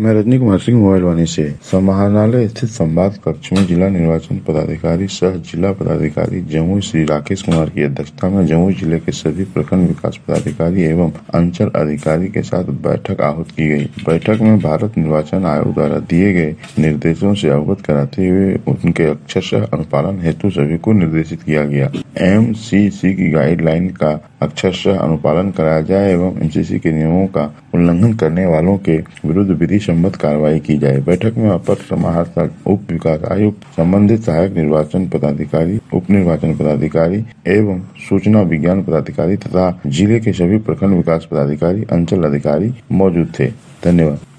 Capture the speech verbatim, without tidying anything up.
मैं रजनी कुमार सिंह मोबाइल वाणी से समाहरणालय स्थित संवाद कक्ष में जिला निर्वाचन पदाधिकारी सह जिला पदाधिकारी जमुई श्री राकेश कुमार की अध्यक्षता में जमुई जिले के सभी प्रखंड विकास पदाधिकारी एवं अंचल अधिकारी के साथ बैठक आहूत की गई। बैठक में भारत निर्वाचन आयोग द्वारा दिए गए निर्देशों से अवगत कराते हुए उनके अक्षरशः अनुपालन हेतु सभी को निर्देशित किया गया। एम सी सी की गाइडलाइन का अक्षरशः अनुपालन कराया जाए एवं एम सी सी के नियमों का उल्लंघन करने वालों के विरुद्ध विधि सम्मत कार्रवाई की जाए। बैठक में अपर समाहर्ता, उप विकास आयुक्त, संबंधित सहायक निर्वाचन पदाधिकारी, उप निर्वाचन पदाधिकारी एवं सूचना विज्ञान पदाधिकारी तथा जिले के सभी प्रखंड विकास पदाधिकारी, अंचल अधिकारी मौजूद थे। धन्यवाद।